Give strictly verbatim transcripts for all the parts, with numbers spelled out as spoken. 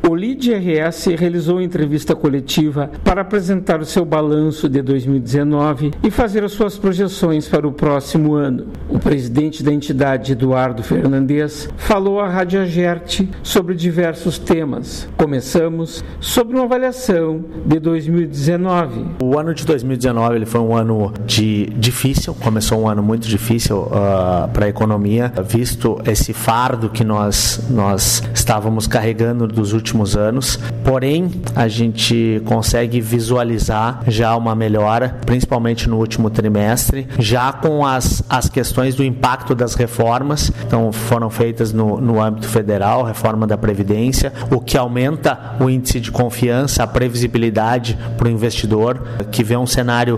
O L I D R S realizou entrevista coletiva para apresentar o seu balanço de dois mil e dezenove e fazer as suas projeções para o próximo ano. O presidente da entidade, Eduardo Fernandes, falou à Rádio Agerte sobre diversos temas. Começamos sobre uma avaliação de dois mil e dezenove. O ano de dois mil e dezenove ele foi um ano de, difícil, começou um ano muito difícil uh, para a economia, visto esse fardo que nós, nós estávamos carregando dos últimos anos. Porém, a gente consegue visualizar já uma melhora, principalmente no último trimestre, já com as, as questões do impacto das reformas. Então, foram feitas no, no âmbito federal, reforma da Previdência, o que aumenta o índice de confiança, a previsibilidade para o investidor, que vê um cenário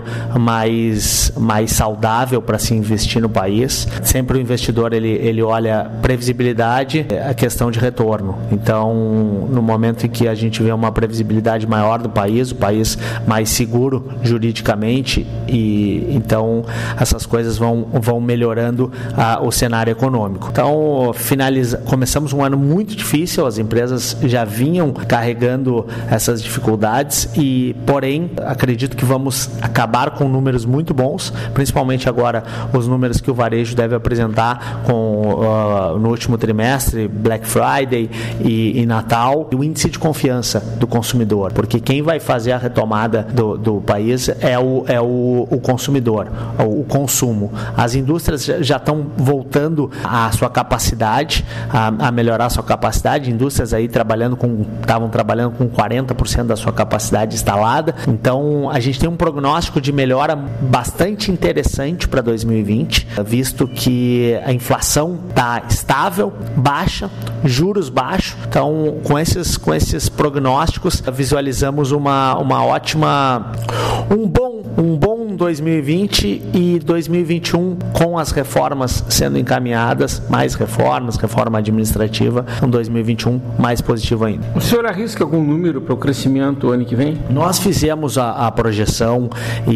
mais, mais saudável para se investir no país. Sempre o investidor ele, ele olha previsibilidade, a questão de retorno. Então, no momento em que a gente vê uma previsibilidade maior do país, o país mais seguro juridicamente, e então essas coisas vão, vão melhorando ah, o cenário econômico. Então, finaliza, começamos um ano muito difícil, as empresas já vinham carregando essas dificuldades e, porém, acredito que vamos acabar com números muito bons, principalmente agora os números que o varejo deve apresentar com, uh, no último trimestre, Black Friday e, e Natal, e o índice de confiança do consumidor, porque quem vai fazer a retomada do, do país é o, é o, o consumidor, o, o consumo. As indústrias já estão voltando à sua capacidade, a, a melhorar a sua capacidade, indústrias aí trabalhando com, estavam trabalhando com quarenta por cento da sua capacidade instalada, então a gente tem um prognóstico de melhora bastante interessante para dois mil e vinte, visto que a inflação está estável, baixa, juros baixos, então com esses, com esses prognósticos visualizamos uma, uma ótima, um bom, um bom dois mil e vinte e dois mil e vinte e um com as reformas sendo encaminhadas, mais reformas, reforma administrativa, um dois mil e vinte e um mais positivo ainda. O senhor arrisca algum número para o crescimento ano que vem? Nós fizemos a, a projeção e,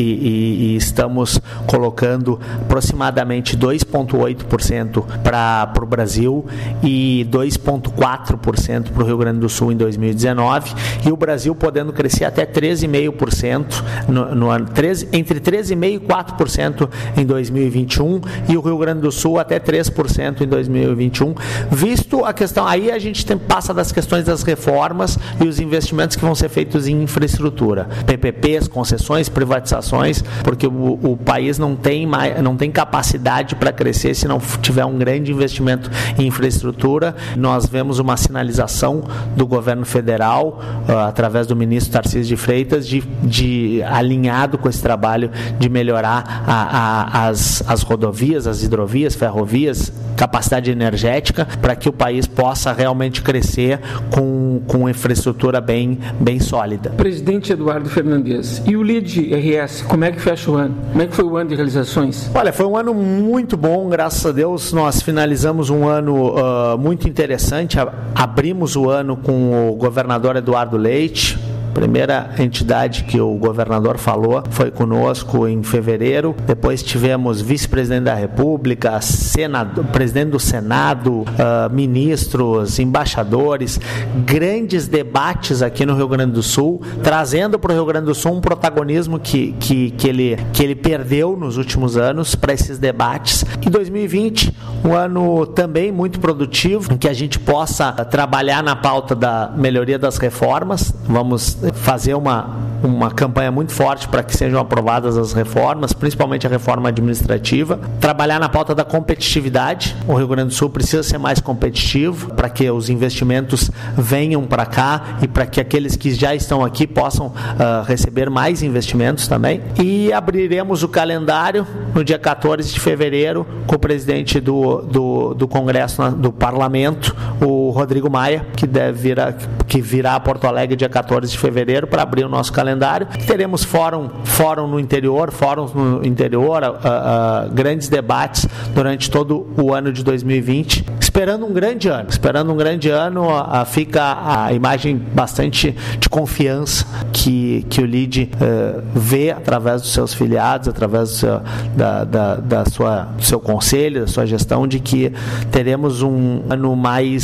e, e estamos colocando aproximadamente dois vírgula oito por cento para o Brasil e dois vírgula quatro por cento para o Rio Grande do Sul em dois mil e dezenove, e o Brasil podendo crescer até treze vírgula cinco por cento no, no ano, treze, entre treze vírgula cinco por cento e quatro por cento em dois mil e vinte e um, e o Rio Grande do Sul até três por cento em dois mil e vinte e um, visto a questão, aí a gente tem, passa das questões das reformas e os investimentos que vão ser feitos em infraestrutura, P P Ps, concessões, privatizações, porque o, o país não tem, mais, não tem capacidade para crescer se não tiver um grande investimento em infraestrutura. Nós vemos uma sinalização do governo federal, uh, através do ministro Tarcísio de Freitas, de, de alinhado com esse trabalho de melhorar a, a, as, as rodovias, as hidrovias, ferrovias, capacidade energética, para que o país possa realmente crescer com, com infraestrutura bem, bem sólida. Presidente Eduardo Fernandes, e o L I D R S, como é que fecha o ano? Como é que foi o ano de realizações? Olha, foi um ano muito bom, graças a Deus. Nós finalizamos um ano uh, muito interessante, abrimos o ano com o governador Eduardo Leite. Primeira entidade que o governador falou foi conosco em fevereiro. Depois tivemos vice-presidente da República, senador, presidente do Senado, uh, ministros, embaixadores, grandes debates aqui no Rio Grande do Sul, trazendo para o Rio Grande do Sul um protagonismo que, que, que, ele, que ele perdeu nos últimos anos para esses debates. E dois mil e vinte, um ano também muito produtivo, em que a gente possa trabalhar na pauta da melhoria das reformas. Vamos fazer uma, uma campanha muito forte para que sejam aprovadas as reformas, principalmente a reforma administrativa, trabalhar na pauta da competitividade. O Rio Grande do Sul precisa ser mais competitivo para que os investimentos venham para cá e para que aqueles que já estão aqui possam uh, receber mais investimentos também. E abriremos o calendário no dia quatorze de fevereiro com o presidente do, do, do Congresso, do Parlamento, o Rodrigo Maia, que deve vir a, que virá a Porto Alegre dia quatorze de fevereiro para abrir o nosso calendário. Teremos fórum, fórum no interior, fóruns no interior, uh, uh, grandes debates durante todo o ano de dois mil e vinte, esperando um grande ano. Esperando um grande ano, uh, fica a imagem bastante de confiança que, que o L I D uh, vê através dos seus filiados, através do seu, da, da, da sua, do seu conselho, da sua gestão, de que teremos um ano mais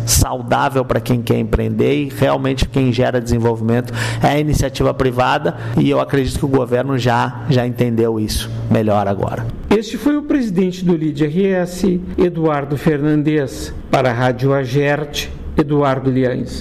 saudável para quem quer empreender, e realmente quem gera desenvolvimento é a iniciativa privada, e eu acredito que o governo já, já entendeu isso melhor agora. Este foi o presidente do Lide R S, Eduardo Fernandes. Para a Rádio Agerte, Eduardo Liães.